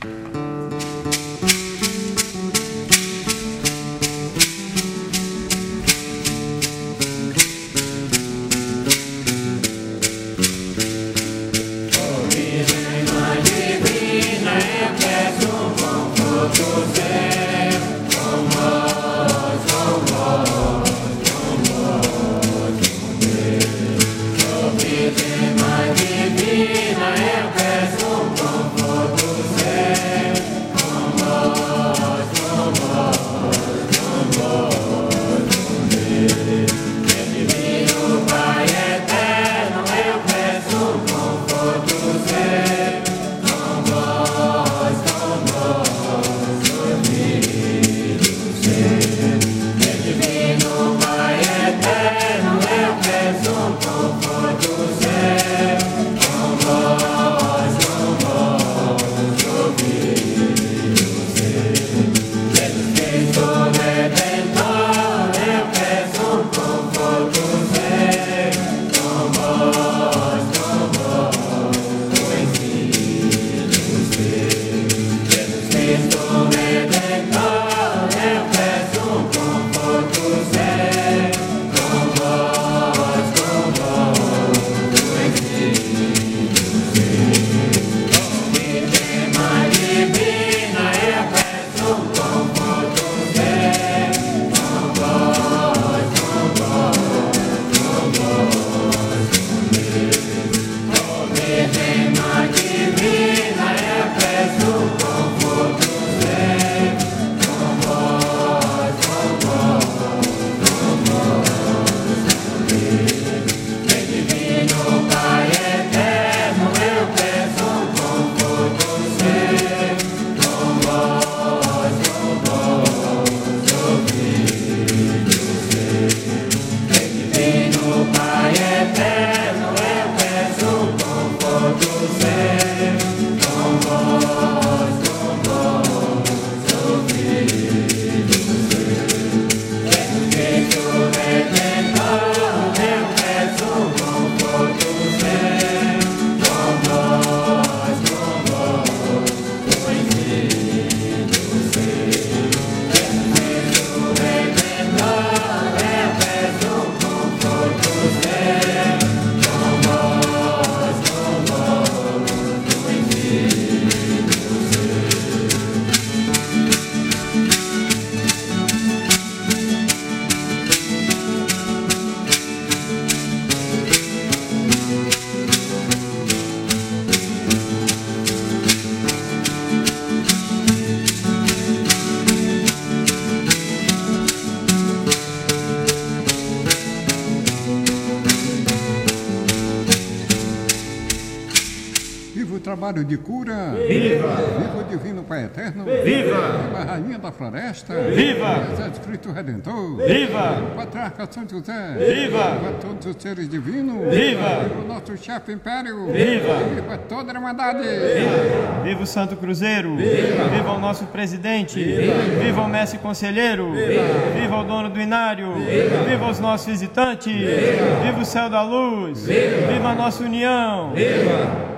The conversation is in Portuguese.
Trabalho de cura. Viva! Viva o Divino Pai Eterno. Viva! Viva a Rainha da Floresta. Viva! Jesus Cristo Redentor. Viva! O Patriarca São José. Viva! Viva todos os seres divinos. Viva! Viva o nosso chefe império. Viva! Viva toda a Irmandade. Viva o Santo Cruzeiro. Viva o nosso presidente. Viva o mestre conselheiro. Viva o dono do inário. Viva os nossos visitantes. Viva o céu da luz. Viva a nossa união.